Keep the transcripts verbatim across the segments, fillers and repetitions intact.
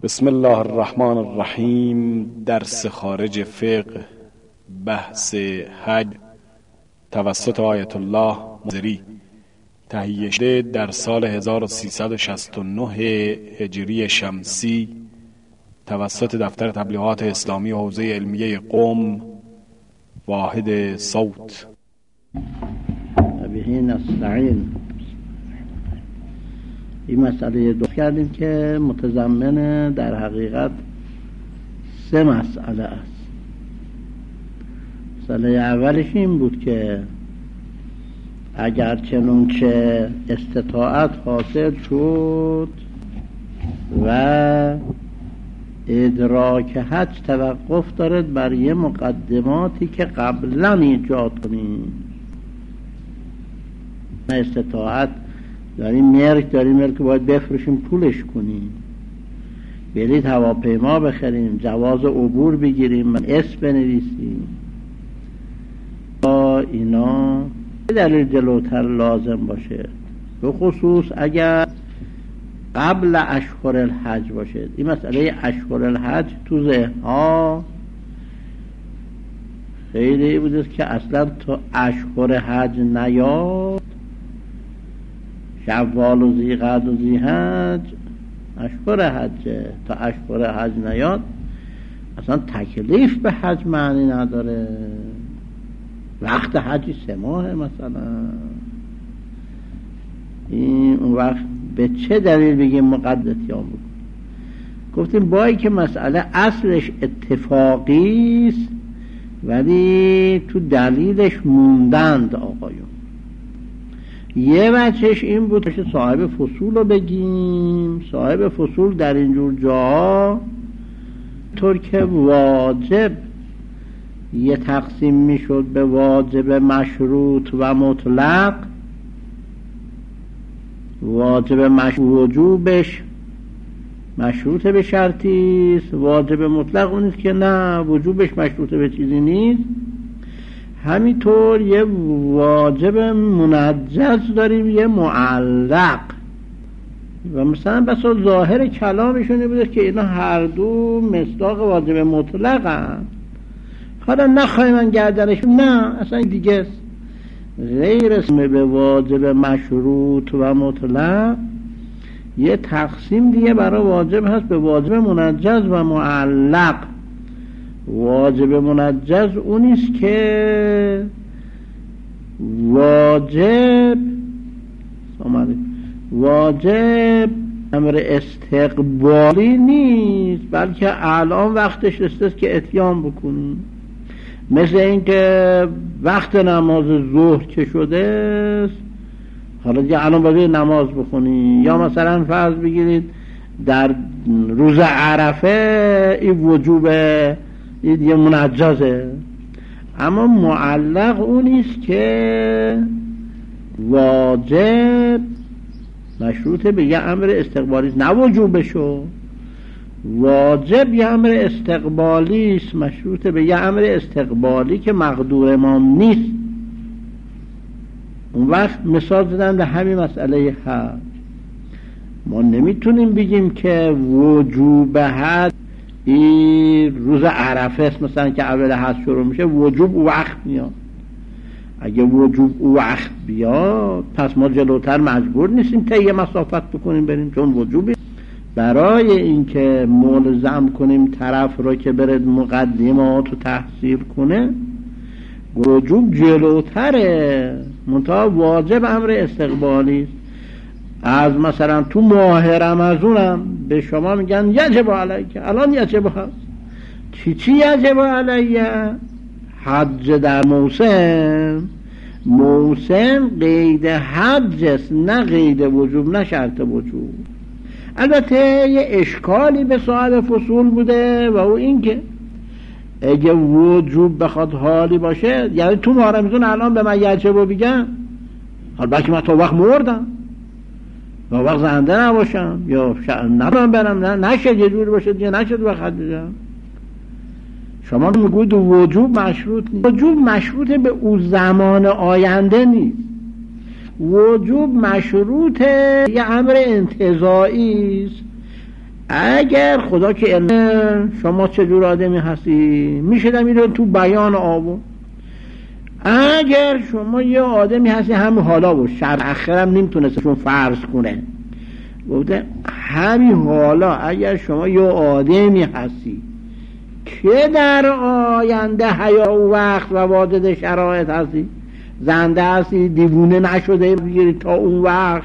بسم الله الرحمن الرحیم. درس خارج فقه، بحث حج توسط آیت الله مزری، تهیه شده در سال هزار و سیصد و شصت و نه هجری شمسی توسط دفتر تبلیغات اسلامی حوزه علمیه قم، واحد صوت. بهین نستعین. این مسئله دو کردیم که متضمن در حقیقت سه مسئله است. مسئله اولش این بود که اگر چنانچه استطاعت حاصل شد و ادراک حج توقف دارد بر یه مقدماتی که قبلا ایجاد کنیم. استطاعت داریم، مرک داریم، مرک باید بفروشیم پولش کنیم، بلیط هواپیما بخریم، جواز عبور بگیریم، اسم بنویسیم. با اینا دلیل جلوتر لازم باشه، به خصوص اگر قبل اشهر الحج باشه. این مسئله اشهر الحج تو ذهن‌ها خیلی بوده که اصلا تو اشهر حج نیاد، شوال و ذی‌قعد و ذی‌حج اشهر حجه، تا اشهر حج نیاد اصلا تکلیف به حج معنی نداره. وقت حج سه ماه مثلا، این اون وقت به چه دلیل بگیم مقدسیان بود؟ گفتیم با ای که مسئله اصلش اتفاقی است ولی تو دلیلش موندند آقایون. یه وجهش این بود که صاحب فصول رو بگیم. صاحب فصول در اینجور جاها طور که واجب یه تقسیم میشد به واجب مشروط و مطلق. واجب مشروط وجوبش مشروط به شرطی است، واجب مطلق اون است که نه وجوبش مشروط به چیزی نیست. همینطور یه واجب منجز داریم، یه معلق. و مثلا بسا ظاهر کلامشون بوده که اینا هر دو مصداق واجب مطلق هم. حالا نخواهی من گردنش، نه اصلا دیگه است. غیر اسم به واجب مشروط و مطلق یه تقسیم دیگه برای واجب هست به واجب منجز و معلق. واجب منجز اونیست که واجب واجب امر استقبالی نیست، بلکه الان وقتش رسیده که اتیان بکنی. مثل این که وقت نماز ظهر که شده است، حالا دیگه الان باید نماز بخونی. یا مثلا فرض بگیرید در روز عرفه این وجوب این یه منجزه، اما معلق اونیست که واجب مشروط به یه امر استقبالی، نه وجوبشو. واجب یه امر استقبالی است، مشروط به یه امر استقبالی که مقدور ما نیست. اون وقت مثال زدن به همین مسئله حج. ما نمیتونیم بگیم که وجوب حج این روز عرفه است مثلا که اول حج شروع میشه، وجوب او وقت میاد. اگه وجوب او وقت بیاد پس ما جلوتر مجبور نیستیم طی مسافت بکنیم بریم، چون وجوبی. برای اینکه ملزم کنیم طرف رو که برد مقدمات رو تحصیل کنه، وجوب جلوتره، منتها واجب امر استقبالی است. از مثلا تو ماه رمضانم به شما میگن یجب علیک، الان یجب هست. چی چی یجب علیه؟ حج در موسم. موسم قید حج است، نه قید وجوب، نه شرط وجوب. البته یه اشکالی به صاحب فصول بوده و او این که اگه وجوب بخواد حالی باشه، یعنی تو ماه رمضان الان به من یجب رو بگم، حال بلکه من تا وقت مردم و وقت زنده نباشم یا ندارم برم، نه نشد یه جوری باشه دیگه، نشد وقت بگم. شما میگوید وجوب مشروط نیست. وجوب مشروط به او زمان آینده نیست. وجوب مشروط یه امر انتزاعی است. اگر خدا که علم شما چجور آدمی هستی میشه میره تو بیان آبون. اگر شما یه آدمی هستی همین حالا بود، شر اخرم نمیتونستشون فرض کنه، گفته همین حالا اگر شما یه آدمی هستی که در آینده حیا و وقت و وادد شرایط هستی، زنده هستی، دیوونه نشده بگیری تا اون وقت،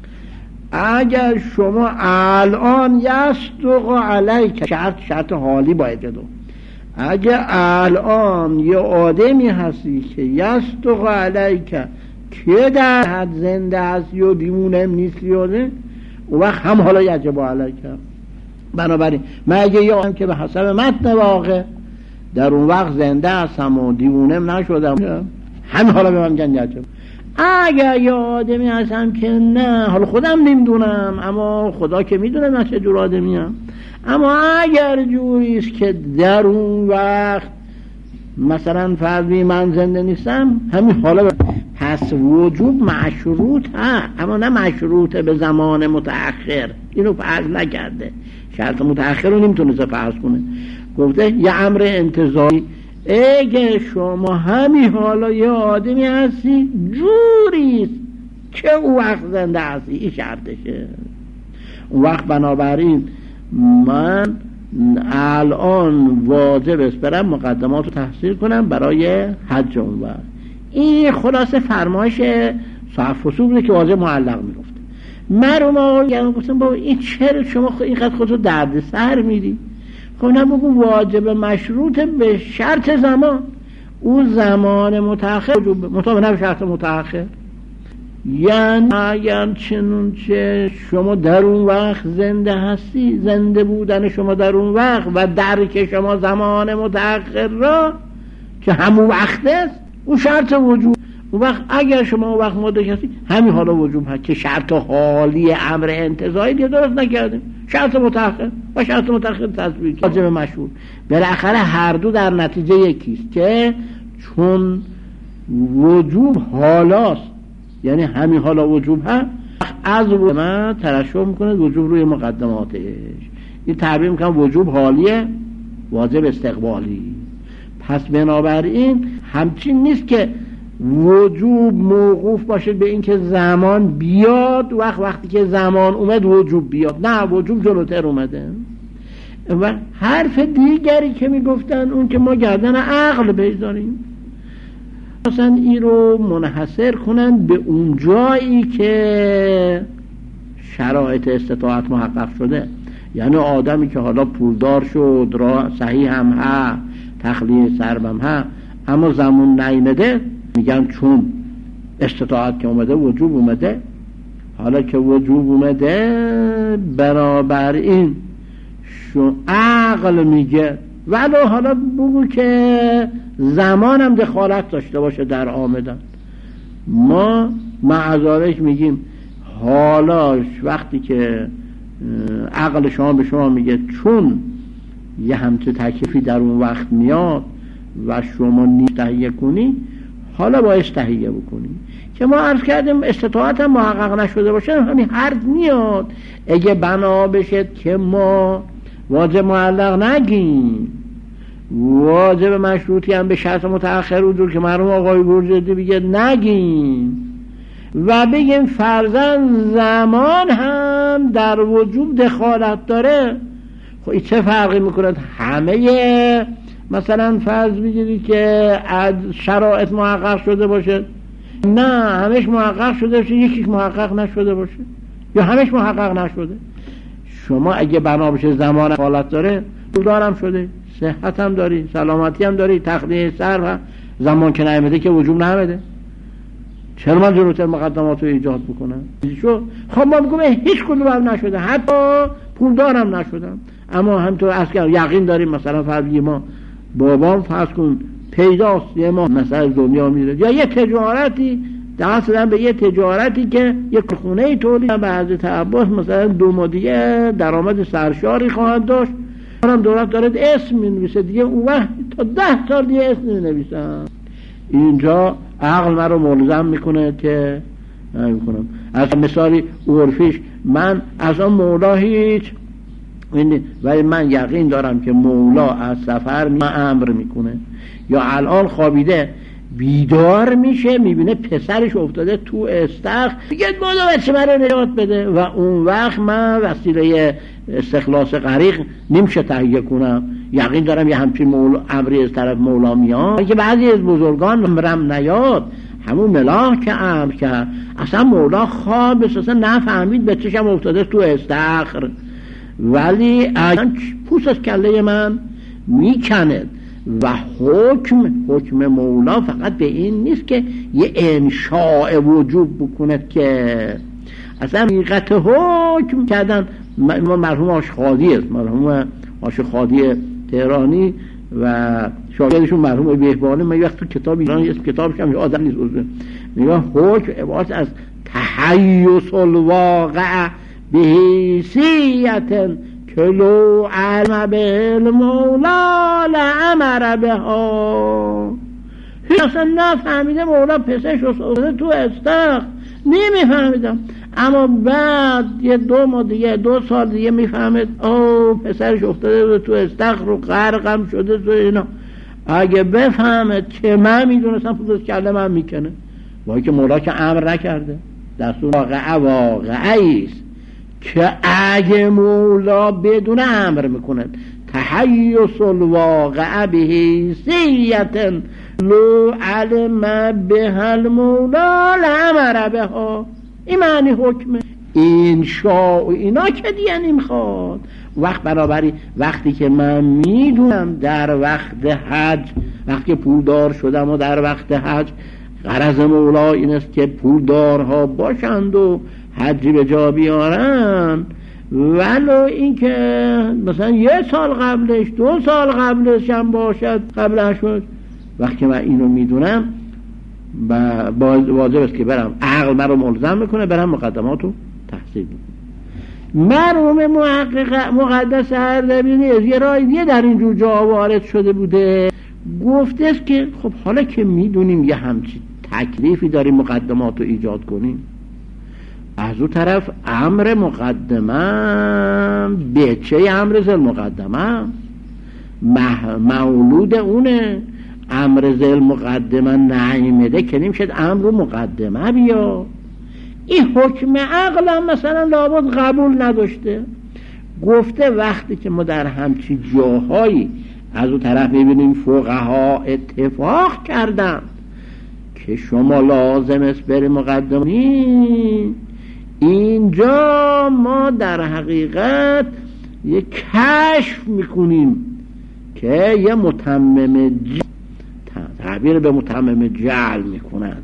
اگر شما الان یصدق علیک، شرط شرط حالی باید بدون، اگر الان یه آدمی هستی که یصدق علیک که در حد زنده هستی و دیوونه نیستی و اون وقت هم حالا یجب علیک. بنابراین من اگه یه آدم که به حسب متن واقع در اون وقت زنده هستم و دیوونه نشدم، همین حالا به من میگن یجب. اگر یه آدمی هستم که نه حالا خودم نمیدونم، اما خدا که میدونه من چه جور آدمیم، اما اگر جوریست که در اون وقت مثلا فرضی من زنده نیستم، همین حالا پس وجوب مشروط ها، اما نه مشروط به زمان متأخر، اینو فرض نکرده، شرط متأخر رو نمیتونه فرض کنه. گفته یه امر انتظاری، اگه شما همین حالا یه آدمی هستی جوریست که اون وقت زنده هستی، این شرطشه. اون وقت بنابراین من الان واجب است برم مقدمات رو تحصیل کنم برای حج اون وقت. این خلاصه فرمایش صاحب فصول بوده که واجب معلق میگفته. من رو ما گفتم بابا این چرا شما اینقدر خودتو درد سر میدی؟ خب نه بگو واجب مشروط به شرط زمان، اون زمان متأخر مطابق نه شرط متأخر، یعنی اگر چنونچه شما در اون وقت زنده هستی، زنده بودن شما در اون وقت و درک شما زمان متأخر را که همون وقت است، اون شرط وجوب. اون وقت اگر شما اون وقت مدرک هستی همین حالا وجوب هست که شرط حالی امر انتظاری دیگه درست نکردیم، شرط متأخر و شرط متأخر تطبیق واجب مشهور بالاخره هر دو در نتیجه یکیست که چون وجوب حالاست، یعنی همین حالا وجوب هست، از من ترشح میکنه وجوب روی مقدماتش. این تعبیر میکنه وجوب حالیه، واجب استقبالی. پس بنابراین همچین نیست که وجوب موقوف باشه به اینکه زمان بیاد، وقت وقتی که زمان اومد وجوب بیاد، نه وجوب جلوتر اومده. و حرف دیگری که میگفتن اون که ما گردن عقل بیزاریم، مثلا این رو منحصر کنن به اون جایی که شرایط استطاعت محقق شده، یعنی آدمی که حالا پولدار شد، را صحیح هم ها، تخلیه سرب هم ها، اما زمان نیمده، میگن چون استطاعت که اومده وجوب اومده. حالا که وجوب اومده برابر این شو عقل میگه ولو حالا بگو که زمانم دخالت داشته باشه در آمدن، ما معذارش میگیم حالاش وقتی که عقل شما به شما میگه چون یه همچه تکلیفی در اون وقت میاد و شما نیست تهیه کنی، حالا باید تهیه بکنی. که ما عرض کردیم استطاعت هم محقق نشده باشه همین حرف میاد. اگه بنا بشه که ما واجب معلق نگیم، واجب مشروطی هم به شرط متأخر وجود که مرحوم آقای گرجدی بگه نگیم و بگیم فرضاً زمان هم در وجوب دخالت داره، خب این چه فرقی میکنه؟ همه مثلا فرض بگیری که از شرایط محقق شده باشه، نه همش محقق شده باشه یکیش محقق نشده باشه، یا همش محقق نشده. شما اگه بنا بشه زمان دخالت داره، دارم شده، صحت هم داری، سلامتی هم داری، تخلیه سر و زمان که نمیده که وجوب نمیده، چرا من جلوتر مقدمات رو ایجاد بکنم؟ خب ما میگم هیچ کدوم هم نشده، حتی پول دارم نشدم، اما همطور از که یقین داریم مثلا فرضی ما بابام فرض کن پیداست یه ما مثلا دنیا میره، یا یه تجارتی دست دادن به یه تجارتی که یک خونه تولید به حضرت عباس مثلا دو ماه دیگه درآمد سرشاری خواهد داشت، هم دولت داره اسم می‌نویسه دیگه، اون وقت تا ده سال دیگه اسم می‌نویسن. اینجا عقل من رو ملزم میکنه که نمیکنم. از مثالی عرفیش من از آن مولا هیچ ولی من یقین دارم که مولا از سفر می امر میکنه. یا الان خوابیده بیدار میشه میبینه پسرش افتاده تو استخر، میگه مولا بچه من رو نجات بده، و اون وقت من وسیله استخلاص غریق نمیشه تهیه کنم. یقین دارم یه همچین مولا امری از طرف مولا میاد که بعضی از بزرگان امرم نیاد، همون ملاح که امر کرد، اصلا مولا خواب اصلا نفهمید به چشم افتاده تو استخر، ولی اصلا پوست از کله من میکنه. و حکم حکم مولا فقط به این نیست که یه انشاء وجوب بکنه، که اصلا حقیقت حکم کردن. مرحوم آشخادی است، مرحوم آشخادی تهرانی و شاگردشون مرحوم بهبانی، من وقت تو کتاب ایران اسم کتابش هم یادم نیست، میگه حکم عبارت از تحیص الواقع بحیثیت کلو علم بالمولا لعمر بها. اصلا نفهمیده مولا پسش افتاده تو استخر، نمیفهمیدم، اما بعد یه دو ماه دیگه دو سال دیگه میفهمید او پسرش افتاده تو استخر و غرقم شده تو اینا. اگه بفهمد که من میدونستم پوزش کرده من میکنه، وای که مولا که امر نکرده، دستور واقعه واقعیست که اگه مولا بدون امر میکنه تحیص الواقع بحیثیت لو علم بها المولا لامر بها. این معنی حکمه. انشاء اینا که دیگه نمیخواد. وقت برابری وقتی که من میدونم در وقت حج، وقتی پولدار شدم و در وقت حج غرض مولا این است که پولدارها باشند و حجی به جا بیارن، ولو این که مثلا یه سال قبلش دو سال قبلش هم باشد قبلش شد، وقتی من اینو میدونم واجب است که برم، عقل من رو ملزم میکنه برم مقدماتو تحصیل میکنم. مرحوم محقق مقدس اردبیلی از یه راه دیگه در این جور جا وارد شده بوده، گفته است که خب حالا که میدونیم یه همچین تکلیفی داریم مقدماتو ایجاد کنیم، از اون طرف امر مقدمه به چه امر زل مقدمه مولود اونه، امر زل مقدمه نعیمده که نمیشد امر مقدمه بیا. این حکم عقل هم مثلا لابد قبول نداشته. گفته وقتی که ما در همچی جاهایی از اون طرف میبینیم فقها اتفاق کردن که شما لازم است بری مقدمه، اینجا ما در حقیقت یک کشف میکنیم که یه متمم ج... تعبیر به متمم جعل میکنن،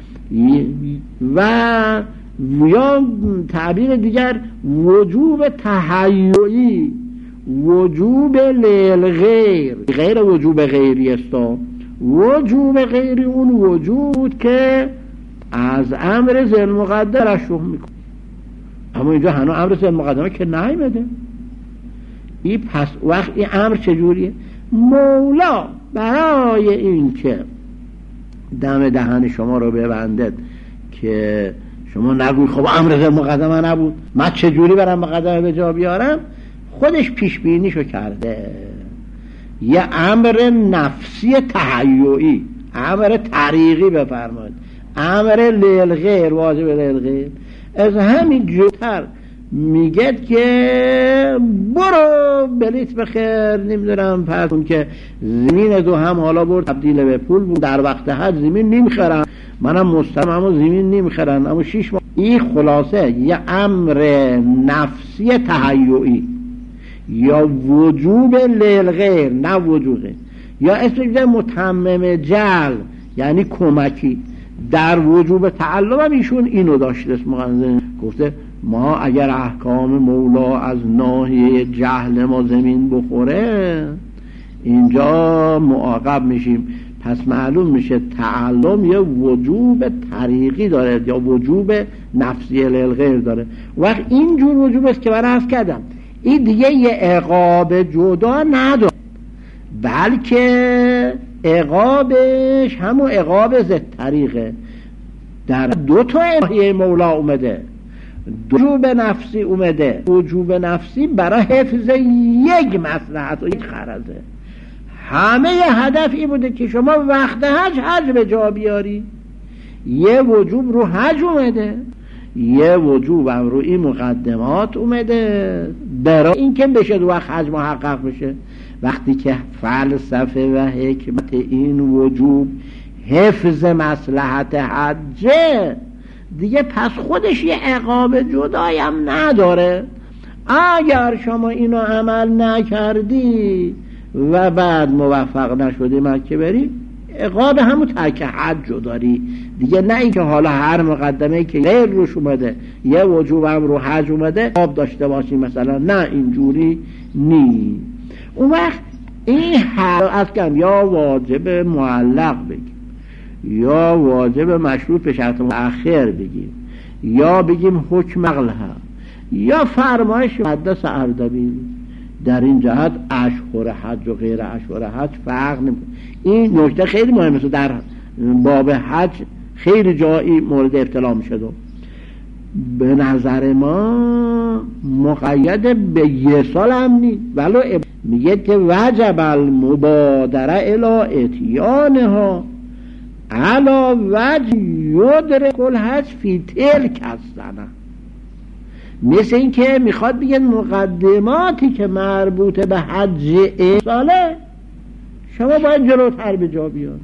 و یا تعبیر دیگر وجوب تحیعی، وجوب للغیر، غیر وجوب غیری است. وجوب غیری اون وجود که از امر ذل مقدر رشوه میکنه، اما اینجا هنوز امر ذل مقدمه که نیامده. این پس وقت این امر چجوریه؟ مولا برای این که دم دهن شما رو ببندد که شما نگوی خب امر ذل مقدمه نبود من چجوری برم مقدمه به جا بیارم، خودش پیش بینیشو کرده. یه امر نفسی تحیعی، امر طریقی بفرمایید، امر للغیر، واجب للغیر. از همین جوتر میگه که برو بلیت بخیر، نمیدونم پس اون که زمین دو هم حالا برد تبدیل به پول بود، در وقت حج زمین نمیخرن، منم مستم اما زمین نمیخرن، اما شیش ماه. این خلاصه یه امر نفسی تحیعی یا وجوب للغیر، نه وجوده، یا اسم متمم جعل یعنی کمکی. در وجوب تعلم هم ایشون اینو داشته است، گفته ما اگر احکام مولا از ناحیه جهل ما زمین بخوره اینجا معاقب میشیم. پس معلوم میشه تعلم یه وجوب طریقی داره یا وجوب نفسی للغیر داره. وقت اینجور وجوب است که من عرض کردم این دیگه یه عقاب جدا نداره، بلکه عقابش همون عقاب ضد طریقه. در دو تا ناحیه مولا اومده، وجوب نفسی اومده، وجوب نفسی برای حفظ یک مصلحت و یک غرضه. همه هدف این بوده که شما وقت حج حج به جا بیاری. یه وجوب رو حج اومده، یه وجوب هم رو این مقدمات اومده برای این که بشه دو وقت حج محقق بشه. وقتی که فلسفه و حکمت این وجوب حفظ مصلحت حجه دیگه، پس خودش یه عقاب جدایی هم نداره. اگر شما اینو عمل نکردی و بعد موفق نشدی مکه بری، عقاب همون ترک حج داری دیگه. نه این که حالا هر مقدمه که غیر روش اومده یه وجوب هم رو حج اومده عقاب داشته باشی مثلا، نه اینجوری نی. اون وقت این هر از کم یا واجب معلق بگیم یا واجب مشروط به شرط متأخر بگیم یا بگیم حکم عقلها یا فرمایش مقدس اردبیل، در این جهت اشهر حج و غیر اشهر حج فرق نمیکنه. این نکته خیلی مهمه، در باب حج خیلی جایی مورد ابتلا میشه. به نظر ما مقید به یه سال هم نیست، ولو میگه که وجب المبادره الی اتیانها علا وجه یدرک الحج فی تلک السنه. مثل این که میخواد بگن مقدماتی که مربوط به حج ساله شما باید جلوتر به جا بیان.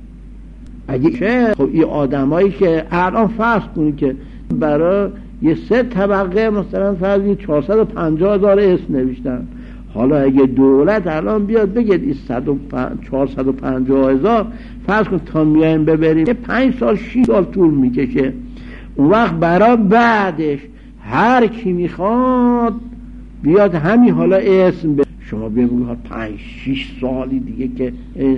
اگه چه خب این آدمایی که الان فرض کنید که برای یه سه طبقه مثلا فرضی چهارصد و پنجاه هزار اسم نوشتن، حالا اگه دولت الان بیاد بگید این چهارصد و پنجاه هزار فرض کن تا میایم ببریم پنج سال شش سال طول میکشه. اون وقت برای بعدش هر کی میخواد بیاد همین حالا اسم به شما بگید پنج شش سالی دیگه که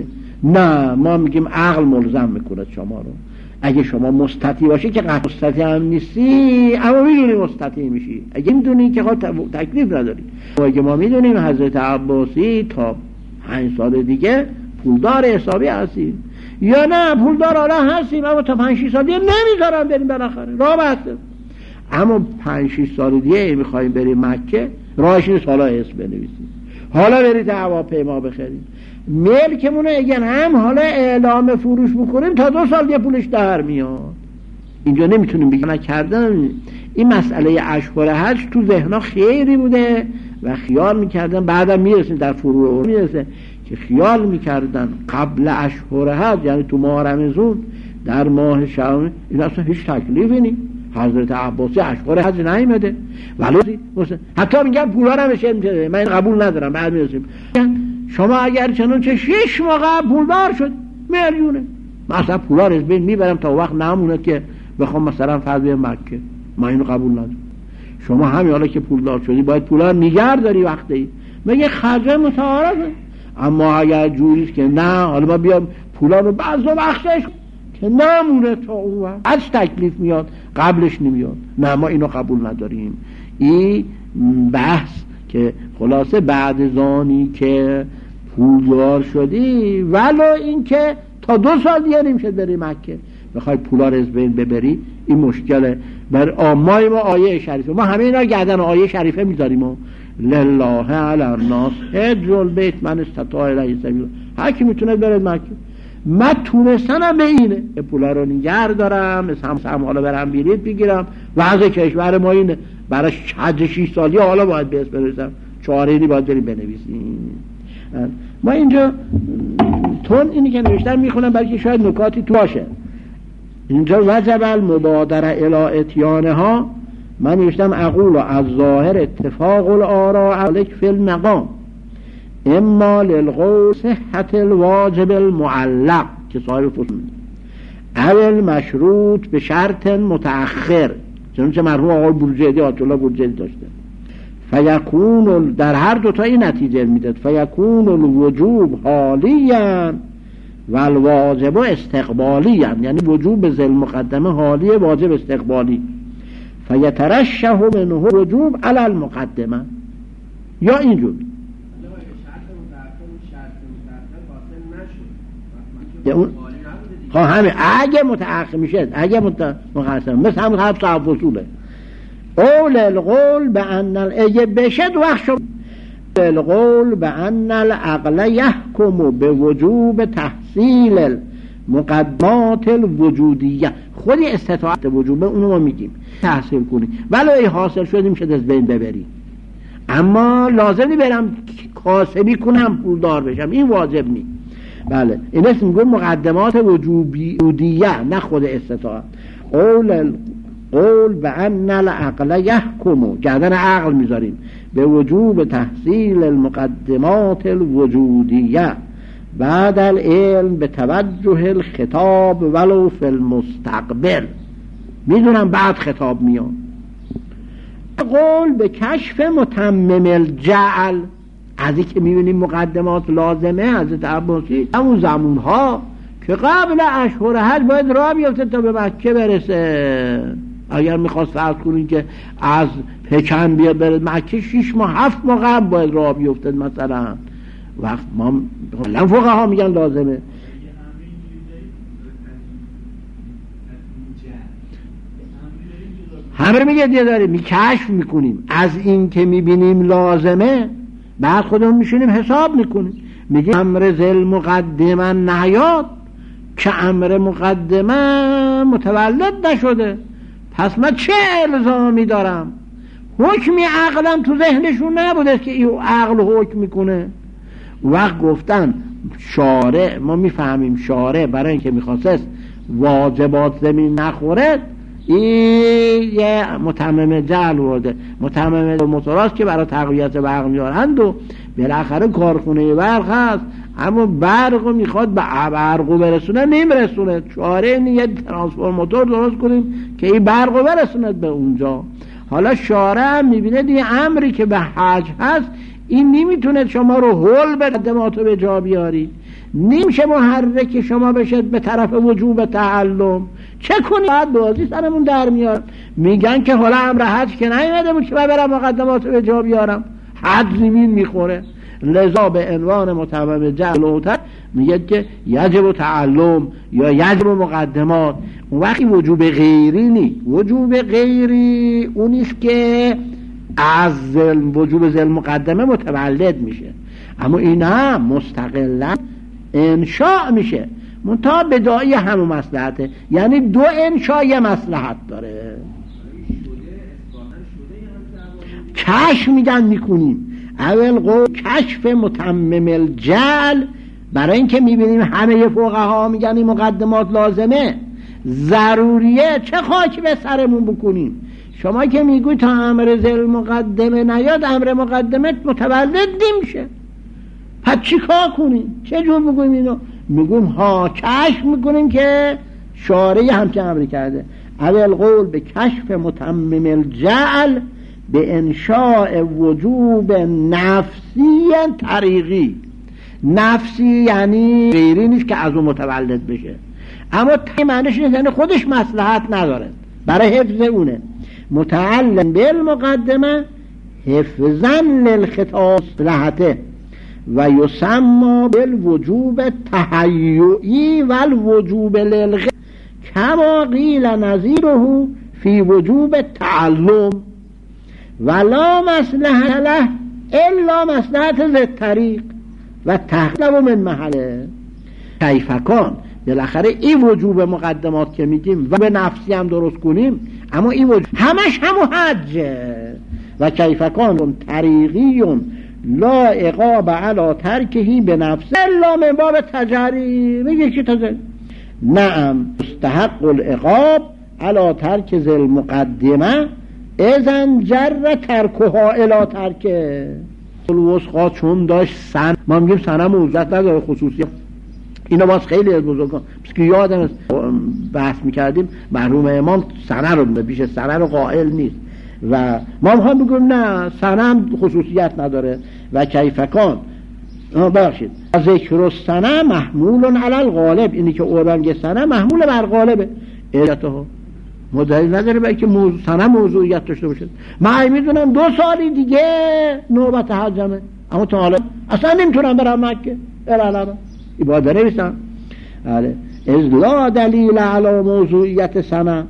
نه، ما میگیم عقل ملزم میکنه شما رو. اگه شما مستطیع باشی که قطع مستطیع هم نیستی، اما میدونی مستطیع میشی. اگه میدونی که خود تکلیف نداری. اگه ما میدونیم حضرت عباسی تا پنج سال دیگه پولدار حسابی هستیم، یا نه پولدار آره هستیم اما تا پنج شش سال دیگه نمیذارم بریم بالاخره راه بسته. اما پنج شش سال دیگه میخوایم بریم مکه، راهش نیست حالا اسم بنویسیم، حالا برید هواپیما بخریم. ملکمونه اگر هم حالا اعلام فروش بکنیم تا دو سال دیگه پولش در میاد. اینجا نمیتونیم بگیم نکردن. این مسئله اشهر حج تو ذهنا خیلی بوده و خیال میکردن، بعدم میرسیم در فروع میرسه که خیال میکردن قبل اشهر حج یعنی تو ماه رمضان در ماه شعبان این اصلا هیچ تکلیفی نیست. حضرت عباسی اشهر حج نیامده، ولی حتی میگن پولا رو بشه میده، من قبول ندارم. بعد میرسیم شما اگر چنانچه شش ماه قبل پولدار شد میلیونه، مثلا پولا رو از بین میبرم تا وقت نمونه که بخوام مثلا فرض مکه، ما اینو قبول ندارم. شما همین حالا که پولدار شدی باید پولا رو نگه داری وقتی میگه خرج متعارفه. اما اگر جوریست که نه حالا ما بیام پولا رو بعضا بخشش که نمونه تا اون وقت از تکلیف میاد قبلش نمیاد، نه ما اینو قبول نداریم. این بحث که خلاصه بعد زانی که پولدار شدی ولو این که تا دو سال دیگه نمیشه بری مکه بخوای پولا رو از بین ببری، این مشکله. بر آمای ما آیه شریفه، ما همه اینا گردن آیه شریفه میذاریم و لله علی الناس حج البیت من استطاع الیه سبیلا. هر کی میتونه بره مکه. من تونستنم به اینه که پولا رو نگه دارم، مثلا هم حالا برم بیلیت بگیرم. وضع کشور ما اینه، برای حج شش سالی حالا باید بیس برسم چهاره‌ای باید بریم بنویسیم. ما اینجا تون اینی که نوشتم میخونم برای که شاید نکاتی تو باشه. اینجا وجب المبادره الی اتیانها، من نوشتم اقول از ظاهر اتفاق الآراء علیک فی المقام اما للقول صحت الواجب المعلق که صاحب فصول اول مشروط به شرط متأخر، چنانچه مرحوم آقای بورجردی آیت الله بورجردی داشته. فیکون در هر دوتا این نتیجه میداد فیکون الوجوب حالیا و الواجب استقبالیا، یعنی وجوب ذل مقدمه حالی، واجب استقبالی. فیترشح منه وجوب علی المقدمه، یا اینجور خب همه اگه متأخر میشه، اگه متأخر مثل همون حبس و فصوله اول القول به ان اگه بشد وقت شد القول به ان العقل یحکم به وجوب تحصیل مقدمات الوجودیه، خود استطاعت وجوبه اونو ما میگیم تحصیل کنیم، ولو حاصل شدیم شد از بین ببریم، اما لازمی برم کاسبی کنم پولدار بشم، این واجب نیست. بله این اسم میگم مقدمات وجودیه نه خود استطاعت. قول قول به ان العقل یحکم، گردن عقل میذاریم، به وجوب تحصیل المقدمات الوجودیه بعد العلم به توجه الخطاب ولو فی المستقبل. میدونم بعد خطاب میاد. قول به کشف متمم الجعل، از این که میبینیم مقدمات لازمه حضرت عباسی همون زمان ها که قبل اشهر حج باید راه بیفته تا به مکه برسه. اگر میخواست فرض کنید که از پکن بیاد بره مکه شش ماه هفت ماه قبل باید راه بیفته مثلا، وقت ما کلا فقها میگن لازمه. همه میگه دیگه داریم می کشف میکنیم از این که میبینیم لازمه، بعد خودمون میشونیم حساب میکنیم، میگه امر ذل مقدمه نیاد که امر مقدمه متولد نشده، پس من چه الزامی دارم؟ حکمی عقلم تو ذهنشون نبوده که این عقل حکم میکنه. وقت گفتن شارع، ما میفهمیم شارع برای اینکه میخواست واجبات زمین نخوره این یه متمم جعل ورده، متمم موتوراست که برای تقویت برق میارند و بالاخره کارخونه برق هست اما برق میخواد به برق برسونه نمیرسونه، چاره اینه یه ترانسفورماتور درست کنیم که این برق برسونه به اونجا. حالا شارع میبینه دیگه امری که به حج هست این نمیتونه شما رو هول به قدماتو به جا بیاری، نمیشه محرک شما بشد به طرف وجوب تعلم. چه کنی؟ بعد بازی سرمون در میاد، میگن که حالا امر حج که نیومده بود که من برم مقدماتو به جا بیارم، حج زمین میخوره. لذا به عنوان متمم جعل میگه که یجب تعلم یا یجب مقدمات. اون وقتی وجوب غیری نی، وجوب غیری اونیست که از ذل وجوب ذل مقدمه متولد میشه، اما این هم مستقلا انشاء میشه، منتها بدایی همون مصلحته، یعنی دو انشاء یه مصلحت داره. کشف میگن میکنیم اول قول کشف متمم الجعل، برای اینکه میبینیم همه فقها میگن این مقدمات لازمه ضروریه، چه خاکی به سرمون بکنیم؟ شما که میگوی تا امر ذل مقدمه نیاد امر مقدمه متولد نمیشه، پس چی کار کنیم؟ چه جور بگویم اینو؟ میگویم ها کشف میکنیم که شارع همچه امری کرده. اول قول به کشف متمم الجعل به انشاء وجوب نفسی طریقی. نفسی یعنی غیری نیست که از اون متولد بشه، اما معنیش نیست یعنی خودش مصلحت نداره، برای حفظ اونه. متعلم بالمقدمه حفظا للخطاب لحته و یسمى بالوجوب تهیئی و الوجوب للغ کما قیل نظیره فی وجوب تعلم ولا مصلحة له الا مصلحة ذی الطریق و تحقیق من محله. کیف کان، بالاخره این وجوب مقدمات که میگیم و به نفسی هم درست کنیم، اما این وجوب همش همو حجه. و کیف کان طریقی لا عقاب علی ترکهی به نفسه الا من باب تجری. میگه چی تجری؟ نعم مستحق العقاب علی ترک ذی المقدمه اذن جر ترکها الی ترکه. الوسخا چون داشت سن، ما میگیم سنه موزت نداره خصوصیت، اینا باز خیلی از بزرگان بس که یادم بحث میکردیم مرحوم امام سنه رو بیش سنه رو قائل نیست و ما هم بگیم نه سنه هم خصوصیت نداره. و کیفکان باشید ذکر السنه محمول علی الغالب، اینی که اورنگ سنه محمول بر غالبه، علتها مدلی نداره برای که موضوع سنه موضوعیت داشته باشه. من میدونم دو سالی دیگه نوبت حجمه اما تا حالا اصلا نمیتونم برم مکه، الالا این باید بنویسم. از لا دلیل علی موضوعیت سنه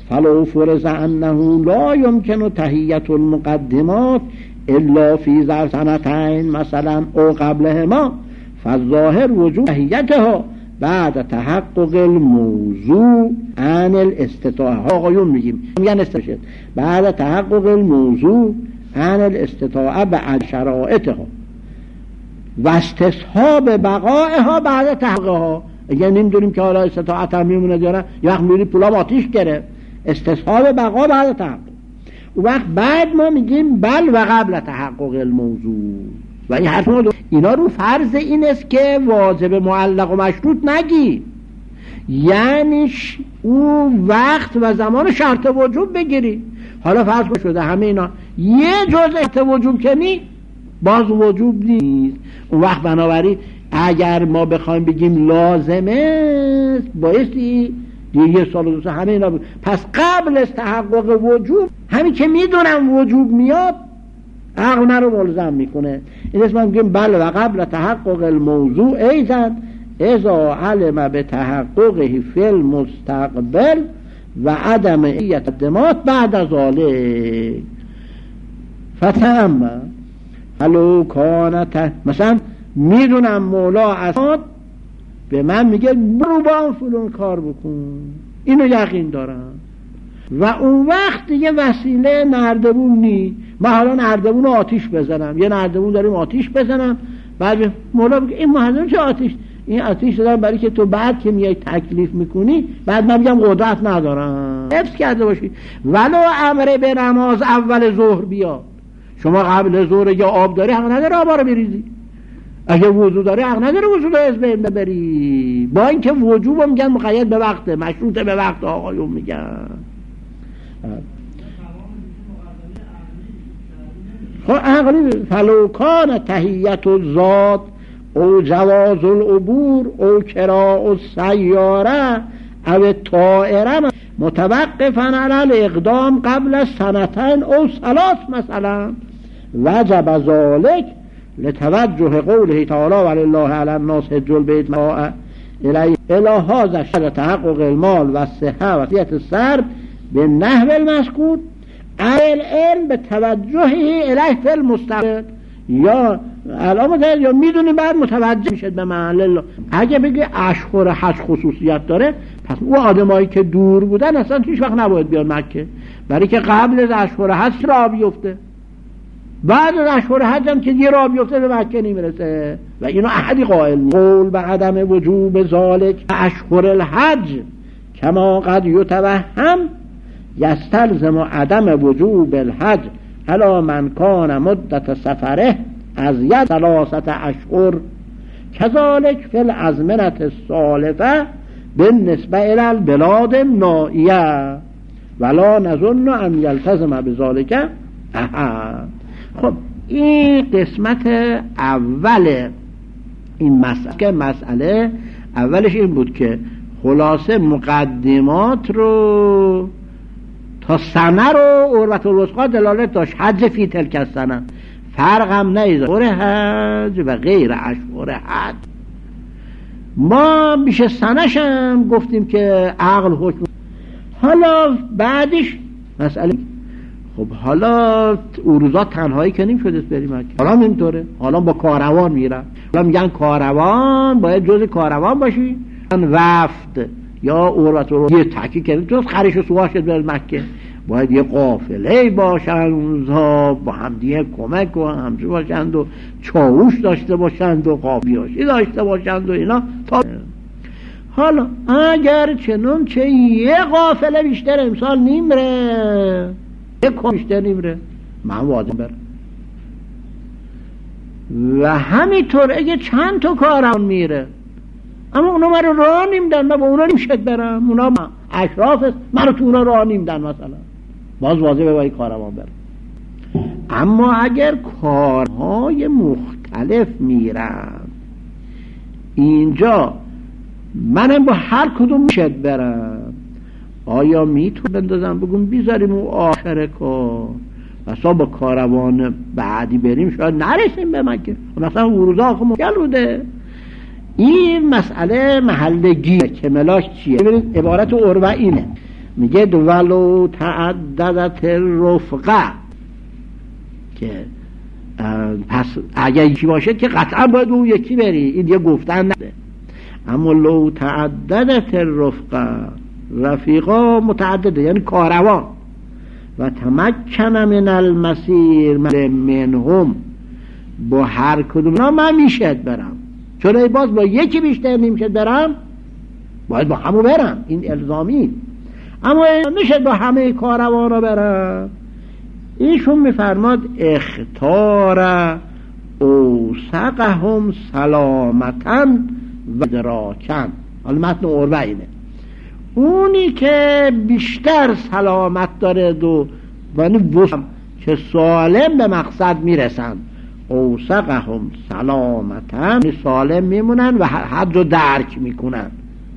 فلو فرض انه لا يمكن تهیت المقدمات الا فی ظرف سنتین مثلا او قبلهما فالظاهر وجوب تهیتها بعد تحقق الموضوع عن الاستطاعه. آقایون میگیم میگن استشهاد بعد تحقق الموضوع عن الاستطاعه بعد شرائطها و استصحاب بقائها بعد تحققها. اگه نمیدونیم که حالا استطاعت هم میمونه داره یا وقت میری پولام آتیش گرفت، استصحاب بقا بعد تحقق. و وقت بعد ما میگیم بل و قبل تحقق الموضوع. و این حرف ما اینا رو فرض این است که واجب معلق و مشروط نگی، یعنی اون وقت و زمان شرط وجوب بگیری. حالا فرض شده همه اینا یه جزء شرط وجوب کنی باز وجوب نیست. اون وقت بنابراین اگر ما بخوایم بگیم لازمه بایستی دیگه سال و دو همه اینا بود. پس قبل از تحقق وجوب همین که میدونم وجوب میاد عقل من رو ملزم میکنه. این اسم هم بگیم بله و قبل تحقق الموضوع ایزن ازا علم به تحققه فی المستقبل و عدم ایتدمات بعد از ذالک فتهم حلو کانت. مثلا میدونم مولا اساد به من میگه برو با اون فلان کار بکن، اینو یقین دارم و اون وقت دیگه وسیله نردبون نی. من حالا نردبون رو آتیش بزنم، یه نردبون داریم آتیش بزنم، بعد مولا بگه این مهندم چه آتیش؟ این آتیش دادم برای که تو بعد که میای تکلیف میکنی بعد من میگم قدرت ندارم. حفظ کرده باشی. ولو امر به نماز اول ظهر بیا، شما قبل ظهر یا آب داری حق نداره آبا رو بریزی، اگه وضو داره حق نداره وضو رو از بین ببری. با اینکه وجوب میگن مقید به وقته، مشروط به وقت آقایون میگن. خب عقلی فلو کان تهیت الذات او جواز العبور او کراء السیاره او طائره متوقفا علی الاقدام قبل سنتین او ثلاث مثلا وجب ذلك لتوجه قوله تعالی ولله علی الناس حج البیت ما الیه الی هذا شرط تحقق المال و صحه و صحت السرب به نحو المذکور العلم به توجهی الیه فی المستقبل. یا الان یا میدونیم بعد متوجه میشد به محل الله. اگه بگه اشهر حج خصوصیت داره پس او آدمایی که دور بودن اصلا هیچ وقت نباید بیان مکه، برای که قبل از اشهر حج راه بیفته، بعد از اشهر حج هم که یه راه بیفته به مکه نمیرسه. و اینو احدی قائل قول به عدم وجوب ذالک اشهر الحج کما قد یتوهم یستلزم عدم وجوب الحج علی من کان مدت سفره از ید ثلاثت اشهر کذالک فی الازمنة السالفه بالنسبه الی البلاد النائیه ولا نظن ان یلتزم بذالک احد. خب این قسمت اول این مسئله که مسئله اولش این بود که خلاصه مقدمات رو تا سنه رو عروة الوثقی دلالت داشت، حج فی تلک السنه، فرق هم نیست اشهر حج و غیر اشهر حج. ما بیش سنش هم گفتیم که عقل حکم. حالا بعدش مسئله خب حالا اروزا تنهایی که نیم شده بریم مکه، حالا اینطوره، حالا با کاروان میرن. حالا میگن کاروان باید جز کاروان باشی، وفد یا عروة الوثقی یه تحقیق کردیم جز خریش و سواش بر مکه باید یه قافله باشن اونها با هم دیگه کمک و همچه باشند و چاوش داشته باشند و قابیاشی داشته باشند و اینا تا حالا اگر چنون چه یه قافله بیشتر امسال نیمره، یه کم بیشتر نیمره، من وادم برم. و همینطور اگه چند تا کارم میره اما اونا من رو راه نیمدن، من با اونا نمیشد برم، اونا اشراف است، من رو تو اونا راه نیمدن مثلا، باز واضحه باید کاروان برم. اما اگر کارهای مختلف میرم اینجا منم با هر کدوم میشد برم، آیا میتونم بندازم بگم بیزاریم اون آخر کار مثلا با کاروان بعدی بریم شاید نرسیم به مکه، مثلا ورود آخر مکل بوده. این مسئله محلگیه که ملاک چیه؟ ببینید عبارت عروه اینه میگه ولو تعددت رفقه، که پس اگر یکی باشه که قطعا باید اون یکی بری، این یه گفتن نده. اما لو تعددت رفقه، رفیقا متعدده یعنی کاروان، و تمکن من المسیر منهم، با هر کدوم من میشد برم، چون ای باز با یکی بیشتر نمیشد برم، باید با همو برم، این الزامی. اما میشد با همه کاروان رو برم. ایشون میفرماد اختار اوسقهم سلامتا و ادراکن. حالا متن عروه اینه، اونی که بیشتر سلامت داره دو یعنی وسم که سالم به مقصد میرسن، اوسقهم سلامتا سالم میمونن و حد رو درک میکنن.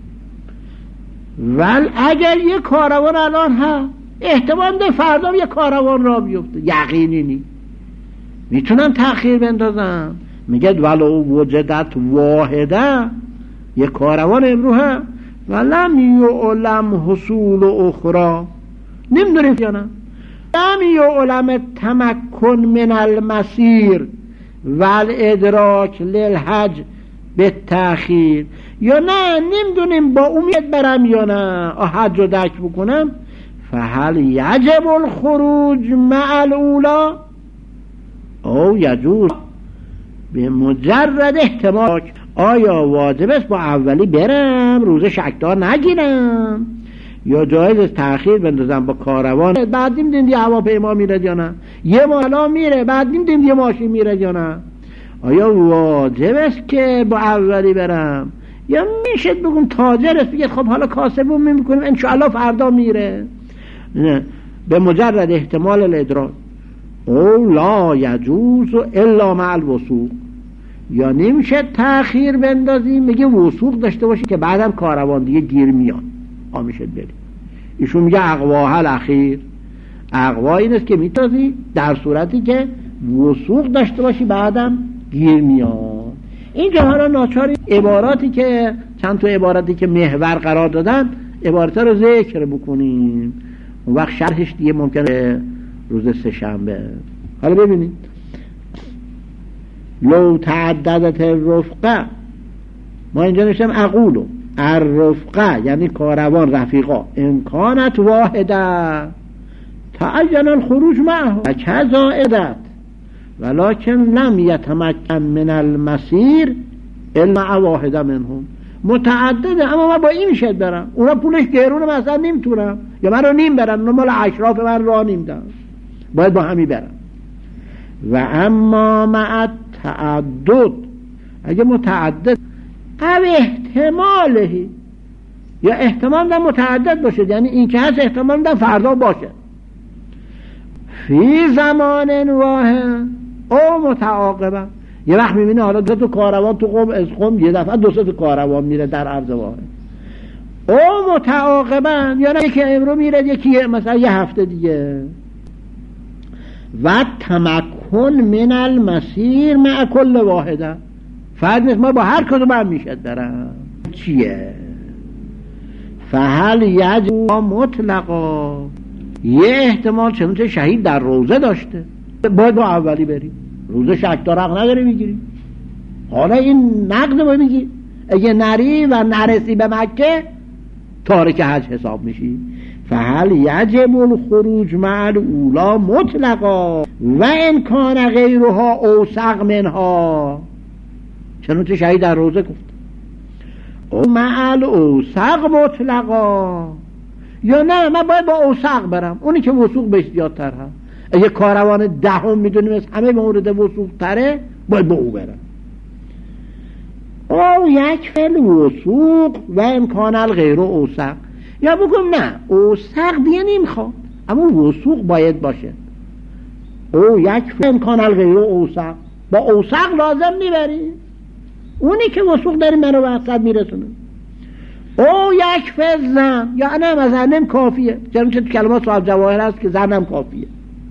ول اگر یه کاروان الان ها احتمال ده فردا یه کاروان را بیفته، یقینی نی، میتونن تأخیر بندازن. میگه ولو وجدت واحده، یه کاروان امرو ها ولم یعلم حصول اخرى، نمیدونیم یا نه، لم یعلم تمکن من المسیر والادراک للحج بالتأخیر، یا نه نمیدونیم با امید برم یا نه حج رو درک بکنم. فهل یجب الخروج مع الاولا او یجوز به مجرد احتمال، آیا واجب است با اولی برم روز شکدار نگیرم، یا جایز تأخیر بندازم با کاروان، بعد نیم دیم دیگه هواپیما میره یا نه، یه مالا میره بعد نیم دیم دیگه ماشین میره یا نه، آیا واجب است که با اولی برم، یا میشه بگم تاجر است بگه خب حالا کاسبون میکنیم انشاءالله فردا میره. نه، به مجرد احتمال الادراک. او لا یجوز الا مع الوثوق، یا نمیشه تأخیر بندازیم میگه وثوق داشته باشی که بعدم کاروان دیگه گیر میاد آ میشه بری. ایشون میگه اقواها الاخیر، اقوا این است که میتازی در صورتی که وثوق داشته باشی بعدم گیر میاد. اینجا حالا ناچاری عباراتی که چند تا عباراتی که محور قرار دادن عبارت رو ذکر بکنیم، اون وقت شرحش دیگه ممکنه روز سه شنبه. حالا ببینید لو تعددت الرفقه، ما اینجا نشتم اقولو الرفقه یعنی کاروان رفیقا، امکانت واحده تعین الخروج معه و کذا عدت ولکن لم یتمکن من المسیر الا واحده منهم، متعدده اما من با این میشد برم، اونا پولش گرونه مثلا نمیتونم، یا من رو نیم برم، اونا مال اشراف من را نیم دارم، باید با همی برم. و اما مع تعدد، اگه متعدد او احتماله، یا احتمال در متعدد باشه، یعنی این که هست احتمال در فردا باشه، فی زمان واحد او متعاقبه، یه وقت میبینه حالا دو تا کاروان تو قم از قم یه دفعه دو سه تا کاروان میره در عرض واحد، او متعاقبه، یا نه یکی امرو میره یکی مثلا یه هفته دیگه. و تمکن من المسیر مع کل واحده، فرض نیست ما با هر کدوم هم میشد برم چیه. فهل یجب مطلقا، یه احتمال چون چه شهید در روزه داشته باید با اولی بریم، روزه شکدار حق نداری میگیری، حالا این نقد رو میگی اگه نری و نرسی به مکه تارک حج حساب میشی. فهل یجب الخروج مع الاولا مطلقا و ان کان غیرها اوثق منها، چون چه شهید در روزه گفت او مع الاوثق مطلقا، یا نه من باید با اوثق برم، اونی که وثوق بهش زیادتر هست، اگه کاروان دهم میدونیم از همه مورد وثوق تره باید با او برم. او یک فعل وثوق و امکان الغیر اوثق، یا بگم نه اوثق دیگه نمیخواد اما وثوق باید باشه. او یک فعل امکان الغیر اوثق، با اوثق لازم میبری، اونی که وثوق داری منو به مقصد میرسونه. او یک فعل زن، یا نه مثلا نم کافیه، چون تو کلمات صاحب جواهر هست که زنم کافیه.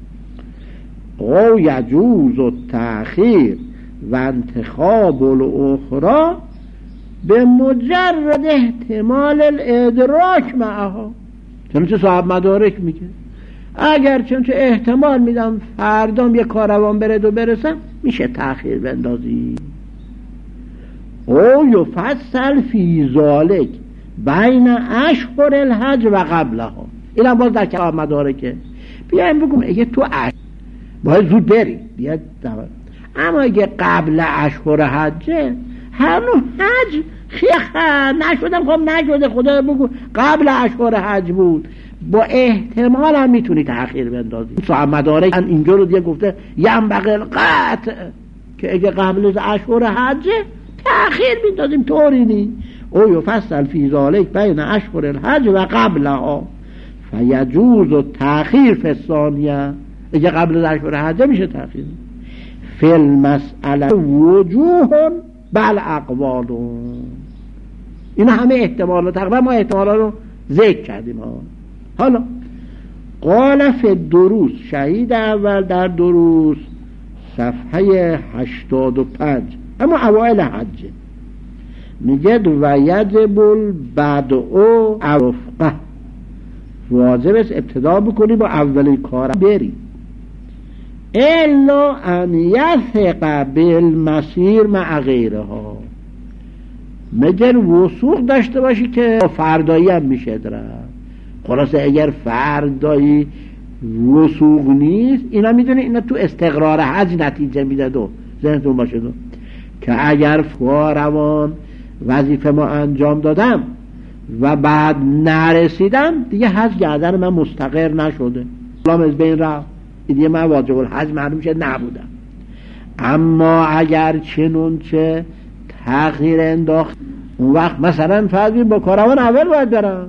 او یجوز التأخیر و انتخاب الاخرى به مجرد احتمال الادراک معها، چنانچه صاحب مدارک میگه اگر چنانچه احتمال میدم فردام یه کاروان برد و برسم میشه تأخیر بندازی. او یفصل فی ذالک بین اشهر الحج و قبلها. اینم باز در کتاب مدارکه. بیایم بگم اگه تو اشهر باید زود بری بیاد دور. اما اگه قبل اشهر حجه هنو حج خیخ نشدم خب نشده خدا بگو قبل اشهر حج بود با احتمال هم میتونی تأخیر بندازی. صاحب مدارک اینجا رو دیگه گفته یم بقل قطع که اگه قبل از اشهر حجه تأخیر میندازیم طوری نی. او یفصل فی ذالک بین اشهر الحج و قبلها فیجوز و تأخیر فی الثانیه. اگه قبل از اشهر حجه میشه تأخیر. فی المسئله وجوه بل اقوال. این همه احتمالات تقریبا ما احتمالات رو ذکر کردیم ها. حالا قال فی الدروس شهید اول در دروس صفحه هشتاد و پنج اما اوائل حجه میگه و یجب البدء رفقه واجب است ابتدا بکنی با اولین کار بری الا ان یثق بالمسیر مع غیرها مگر وثوق داشته باشی که فردایی هم میشه داره. خلاصه اگر فردایی وثوق نیست اینا میدونه اینا تو استقرار حج نتیجه میده. دو ذهنتون باشه دو که اگر فواروان وظیفه ما انجام دادم و بعد نرسیدم دیگه حج گردن من مستقر نشده لام از بین رفت دیگه من واجب الحج معلوم میشه نبودم. اما اگر چنون چه تغییر انداخت اون وقت مثلا فرض با کاروان اول باید برم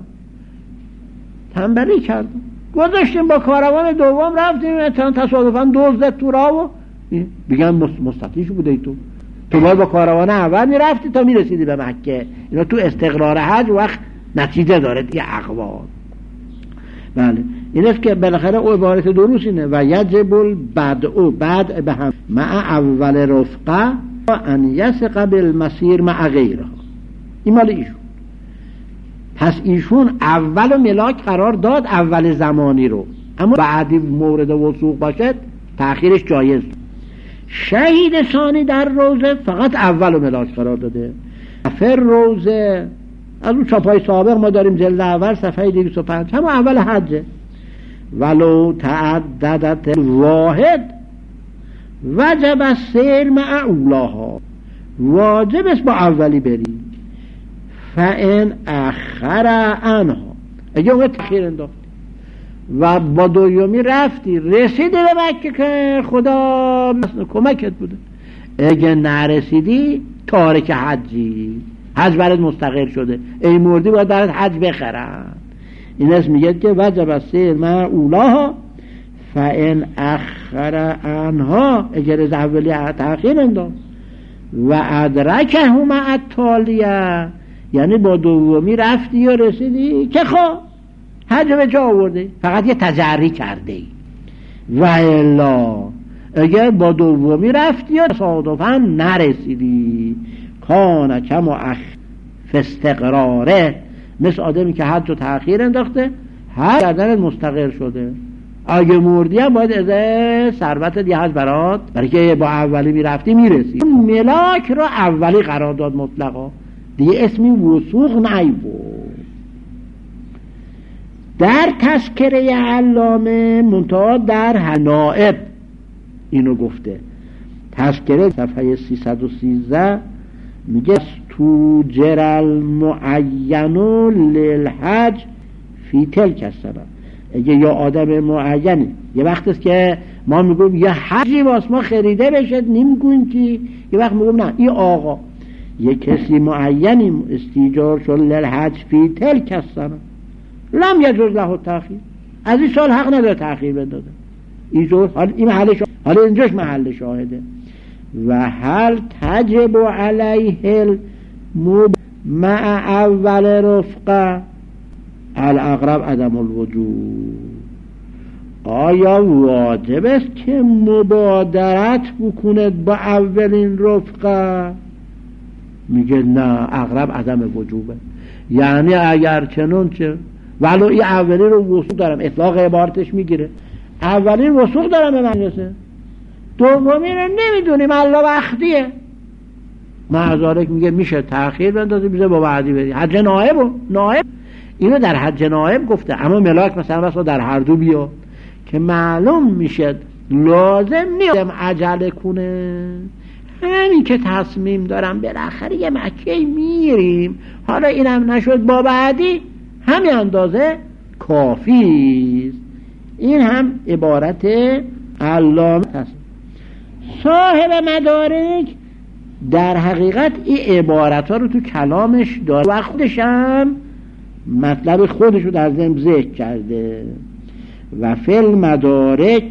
تنبلی کردم گذاشتیم با کاروان دوم رفتیم تصادفاً دزد تو راه و بگم مستطیش بوده ای تو تو باید با کاروان اول میرفتی تا میرسیدی به مکه. اینا تو استقرار حج وقت نتیجه داره دیگه اقوال. بله این است که بالاخره او عبارت دروس اینه و یجب البدء بعد به هم مع اول رفقه و ان یثق بالمسیر مع غیرها. این مال ایشون. پس ایشون اول ملاک قرار داد اول زمانی رو اما بعدی مورد وثوق باشد تأخیرش جایز. شهید ثانی در روزه فقط اول ملاک قرار داده. فر روزه از اون چاپای سابق ما داریم جلد اول صفحه دویست و پنج همون اول حجه. ولو تعددت واحد وجب السیر مع اولاها واجب است با اولی بری. فان اخر عنها اگه اون تأخیر انداختی و با دویومی رفتی رسیدی به مکه که خدا کمکت بوده اگه نرسیدی تارک حجی حج برات مستقر شده ای مردی باید برات حج بخرن. این اسم میگه که وجب السیر مع اولاها فان اخر عنها اگر از اولی تأخیر انداخت و ادرکه مع التالیه یعنی با دومی رفتی و رسیدی که خواه حج به جا آورده فقط یه تجری کرده و الا اگر با دومی رفتی و تصادفاً نرسیدی کان کما اخ فاستقراره مثل آدمی که حج و تأخیر انداخته حج گردن مستقر شده. اگه مردی هم باید از ثروت دی حج برات برای که با اولی میرفتی میرسی. ملاک رو اولی قرار داد مطلقا دیگه اسمی وثوق نیبود. در تذکره علامه منتها در نائب اینو گفته. تذکره صفحه سیصد و سیزده میگه تو جرال معین للحج فی تلک السنه. اگه یا آدم معینی یه وقت است که ما میگم یه حجی واسه ما خریده بشه نمیگویم که یه وقت میگم نه این آقا یه کسی معینی استیجار شد للحج فی تلک السنه لم یجوز له تأخیر از این سال حق نداره تأخیر بندازه. اینجور حال این محل شاهده حالا اینجاش محل شاهده. و هل تجب علیه المب مع اول رفقه الاقرب عدم الوجود. آیا واجب است که مبادرت بکند با اولین رفقه؟ میگه نه اقرب عدم وجوبه. یعنی اگر چنون چه ولو این اولی رو وثوق دارم، اطلاق عبارتش میگیره، اولی وثوق دارم به من رسه، دومی رو نمیدونیم الله وقتیه، معذارک میگه میشه تأخیر بندازی بیزه با بعدی بدی. حج نائب و نائب اینو در حج نائب گفته، اما ملاک مثلا بسا در هر دو بیا که معلوم میشه لازم نیستم عجله کنه، همین که تصمیم دارم بالاخره یه مکه میریم، حالا اینم نشد با بعدی همین اندازه کافی است. این هم عبارت علامه است. صاحب مدارک در حقیقت این عبارت ها رو تو کلامش داره و خودش هم مطلب خودش رو در ذهن ذکر کرده. و فی المدارک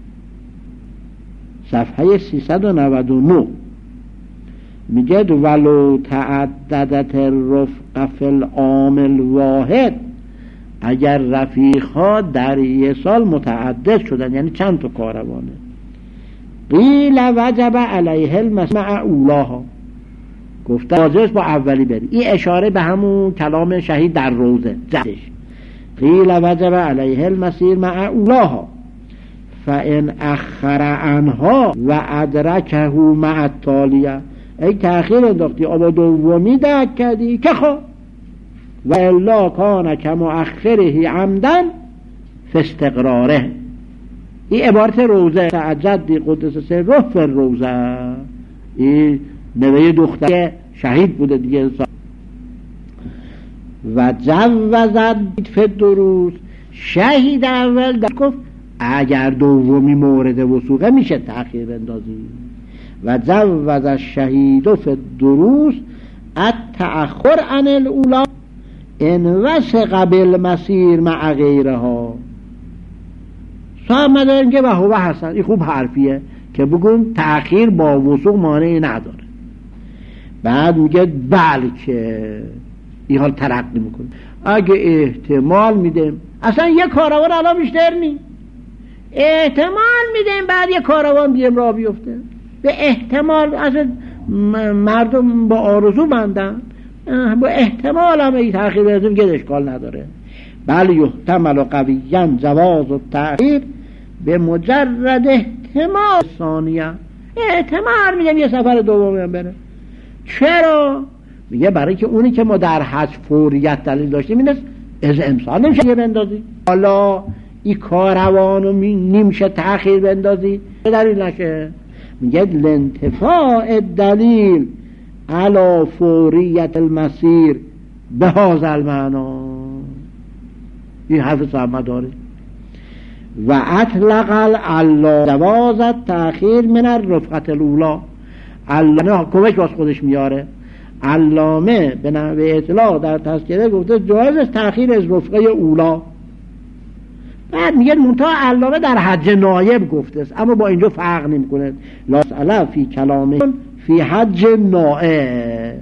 صفحه سیصد و نود و نه میگه ولو تعددت الرفق فی العام الواحد، اگر رفیقها در یه سال متعدد شدن، یعنی چند تا کاروانه، قیل وجب علیه المسیر مع اولاها، گفته واجبش با اولی بری. این اشاره به همون کلام شهید در روزه زدش، قیل وجب علیه المسیر مع اولاها فان اخر عنها و ادرکه مع التالیه، ای تأخیر انداختی آبا دومی درک کردی که خب، و الا کان کمؤخره عمدن فاستقراره. این عبارت روزه جدی قدس سره فی الروزه، این نوه دختر شهید بوده دیگه. و جوزد فی دروس، شهید اول در گفت اگر دومی مورد وثوقه میشه تأخیر اندازی. و جوز الشهید فی دروس التأخر عن الاولی ان وثق بالمسیر مع غیرها. صاحب مدارک که و هو حسن، این خوب حرفیه که بگون تأخیر با وثوق مانعی نداره. بعد میگه بلکه این حال ترقی میکنه، اگه احتمال میدیم اصلا یک کاروان الان بیشتر نی، احتمال میدیم بعد یک کاروان دیگه را بیفته، به احتمال اصلا مردم با آرزو بندن، با احتمال هم این تأخیر بردیم که اشکال نداره. بل یحتمل و قویاً جواز و تأخیر به مجرد احتمال ثانیه، احتمال میگم یه سفر دومی هم بره. چرا؟ میگه برای که اونی که ما در حج فوریت دلیل داشتیم این است از امسال نمیشه بندازی، حالا این کاروانو نمیشه تأخیر بندازی دلیل نشه. میگه لانتفاع دلیل علی فوریت المسیر به هذا المعنا، این حرف صاحب داره. و اطلق الله جواز التأخیر من الرفقة الاولی، علامه کمک باز خودش میاره، علامه به نحو اطلاق در تذکره گفته جواز است تأخیر از رفقه اولا. بعد میگه منتها علامه در حج نایب گفته است، اما با اینجا فرق نمیکنه، لا سأله فی کلامه فی حج نائب.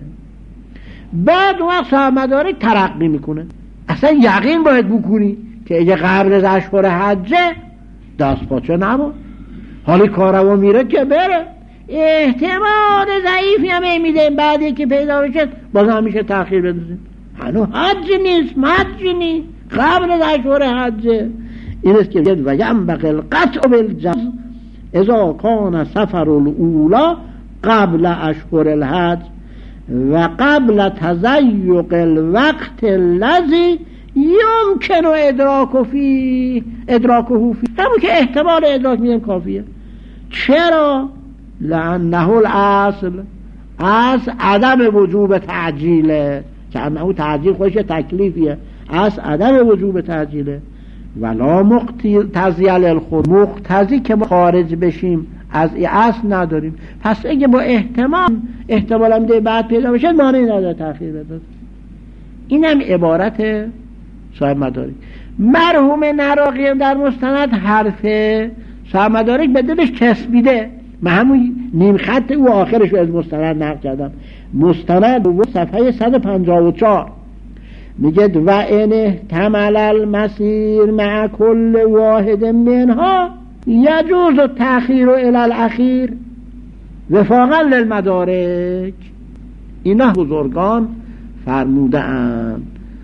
بعد وقت صاحب مدارک ترقی میکنه، اصلا یقین باید بکنی که اگه قبل از اشهر حجه دست پاچه نبود، حالی کاروان میره که بره، احتمال ضعیفی هم میده بعدی که پیدا بشه باز هم میشه تأخیر بدازیم، هنو حج نیست حج نیست قبل از اشهر حجه. این است که و ینبغی القطع بالجزم اذا کان سفر الاولی قبل اشهر الحج و قبل تضیق الوقت الذی یمکن ادراک فی ادراکه فی، همون که احتمال ادراک میدیم کافیه. چرا؟ لانه الاصل اصل عدم وجوب تعجیله، که انه تعجیل خودش تکلیفیه، اصل عدم وجوب تعجیله. ولا مقتضی للخروج، مقتضی که ما خارج بشیم از این اصل نداریم، پس اگه با احتمال احتمال هم ده بعد پیدا بشه مانعی نداره تأخیر بده. اینم عبارت صاحب مدارک. مرحوم نراقی در مستند حرف صاحب مدارک به دلش چسبیده، من همون نیم خط او آخرش رو از مستند نقل کردم، مستند و صفحه صد و پنجاه و چهار میگه و ان احتمل المسیر مع کل واحد منها یجوز التأخیر الی الاخیر وفاقا للمدارک. اینا بزرگان فرموده اند.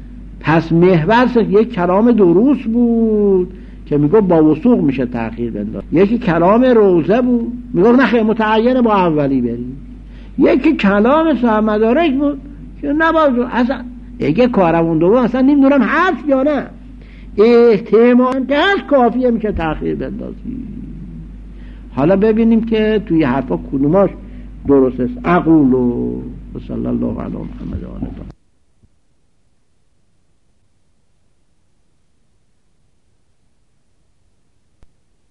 پس محور یک کلام درست بود که میگو با وثوق میشه تأخیر بنداز، یکی کلام روزه بود میگو نخیر متعین با اولی بریم، یکی کلام صاحب مدارک بود که نباید اصلا اگه کارمون دوم اصلا نمیدونم هست یا نه، احتمال که هست کافیه میشه تأخیر بندازی. حالا ببینیم که توی حرفا کدوماش درست است. اقول و صلی الله علی محمد و آله.